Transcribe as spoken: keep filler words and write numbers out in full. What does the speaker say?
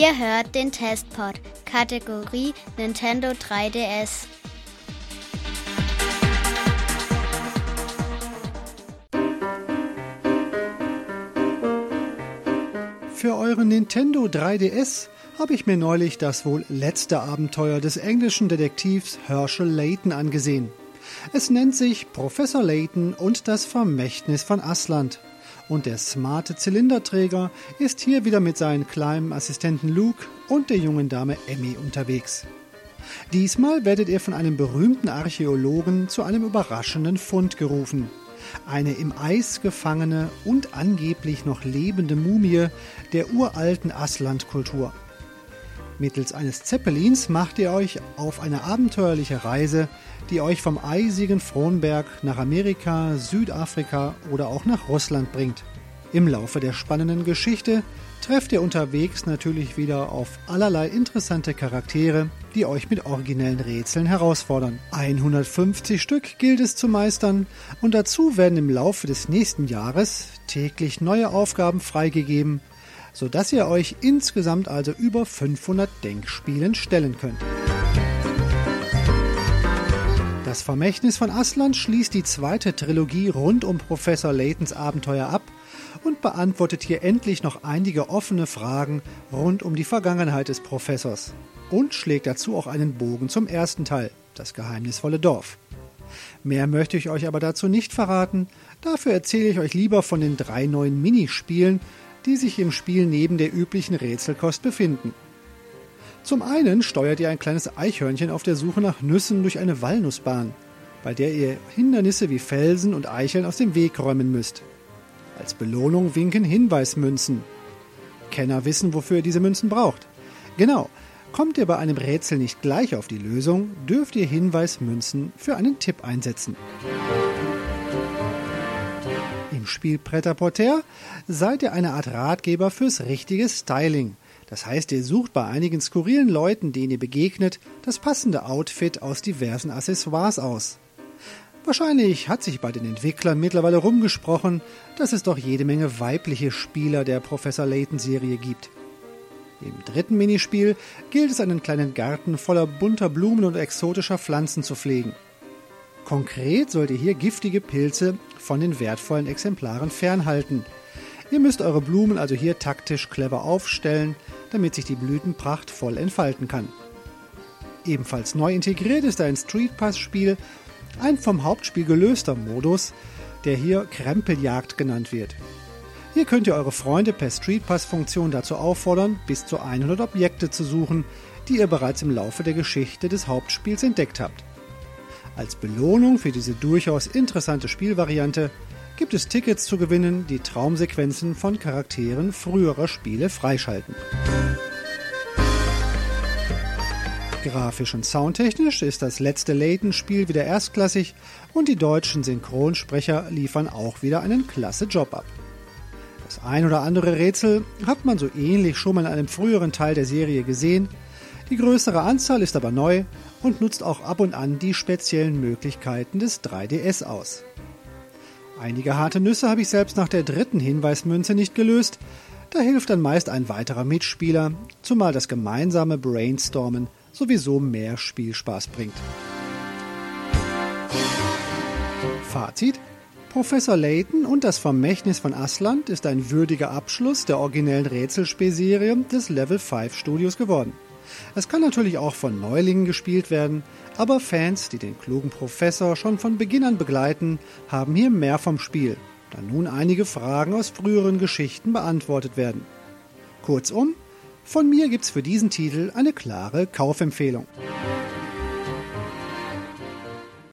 Ihr hört den Testpod, Kategorie Nintendo drei D S. Für euren Nintendo drei D S habe ich mir neulich das wohl letzte Abenteuer des englischen Detektivs Herschel Layton angesehen. Es nennt sich Professor Layton und das Vermächtnis von Asland. Und der smarte Zylinderträger ist hier wieder mit seinen kleinen Assistenten Luke und der jungen Dame Emmy unterwegs. Diesmal werdet ihr von einem berühmten Archäologen zu einem überraschenden Fund gerufen. Eine im Eis gefangene und angeblich noch lebende Mumie der uralten Asland-Kultur. Mittels eines Zeppelins macht ihr euch auf eine abenteuerliche Reise, die euch vom eisigen Fronberg nach Amerika, Südafrika oder auch nach Russland bringt. Im Laufe der spannenden Geschichte trefft ihr unterwegs natürlich wieder auf allerlei interessante Charaktere, die euch mit originellen Rätseln herausfordern. hundertfünfzig Stück gilt es zu meistern und dazu werden im Laufe des nächsten Jahres täglich neue Aufgaben freigegeben, sodass ihr euch insgesamt also über fünfhundert Denkspielen stellen könnt. Das Vermächtnis von Asland schließt die zweite Trilogie rund um Professor Laytons Abenteuer ab und beantwortet hier endlich noch einige offene Fragen rund um die Vergangenheit des Professors und schlägt dazu auch einen Bogen zum ersten Teil, das geheimnisvolle Dorf. Mehr möchte ich euch aber dazu nicht verraten, dafür erzähle ich euch lieber von den drei neuen Minispielen, die sich im Spiel neben der üblichen Rätselkost befinden. Zum einen steuert ihr ein kleines Eichhörnchen auf der Suche nach Nüssen durch eine Walnussbahn, bei der ihr Hindernisse wie Felsen und Eicheln aus dem Weg räumen müsst. Als Belohnung winken Hinweismünzen. Kenner wissen, wofür ihr diese Münzen braucht. Genau, kommt ihr bei einem Rätsel nicht gleich auf die Lösung, dürft ihr Hinweismünzen für einen Tipp einsetzen. Im Spiel Pret-à-Porter seid ihr eine Art Ratgeber fürs richtige Styling. Das heißt, ihr sucht bei einigen skurrilen Leuten, denen ihr begegnet, das passende Outfit aus diversen Accessoires aus. Wahrscheinlich hat sich bei den Entwicklern mittlerweile rumgesprochen, dass es doch jede Menge weibliche Spieler der Professor Layton-Serie gibt. Im dritten Minispiel gilt es, einen kleinen Garten voller bunter Blumen und exotischer Pflanzen zu pflegen. Konkret sollt ihr hier giftige Pilze von den wertvollen Exemplaren fernhalten. Ihr müsst eure Blumen also hier taktisch clever aufstellen, damit sich die Blütenpracht voll entfalten kann. Ebenfalls neu integriert ist ein Street Pass-Spiel, ein vom Hauptspiel gelöster Modus, der hier Krempeljagd genannt wird. Hier könnt ihr eure Freunde per Street Pass-Funktion dazu auffordern, bis zu hundert Objekte zu suchen, die ihr bereits im Laufe der Geschichte des Hauptspiels entdeckt habt. Als Belohnung für diese durchaus interessante Spielvariante gibt es Tickets zu gewinnen, die Traumsequenzen von Charakteren früherer Spiele freischalten. Grafisch und soundtechnisch ist das letzte Layton-Spiel wieder erstklassig und die deutschen Synchronsprecher liefern auch wieder einen klasse Job ab. Das ein oder andere Rätsel hat man so ähnlich schon mal in einem früheren Teil der Serie gesehen. Die größere Anzahl ist aber neu und nutzt auch ab und an die speziellen Möglichkeiten des drei D S aus. Einige harte Nüsse habe ich selbst nach der dritten Hinweismünze nicht gelöst, da hilft dann meist ein weiterer Mitspieler, zumal das gemeinsame Brainstormen sowieso mehr Spielspaß bringt. Fazit: Professor Layton und das Vermächtnis von Asland ist ein würdiger Abschluss der originellen Rätselspielserie des Level fünf Studios geworden. Es kann natürlich auch von Neulingen gespielt werden, aber Fans, die den klugen Professor schon von Beginn an begleiten, haben hier mehr vom Spiel, da nun einige Fragen aus früheren Geschichten beantwortet werden. Kurzum, von mir gibt's für diesen Titel eine klare Kaufempfehlung.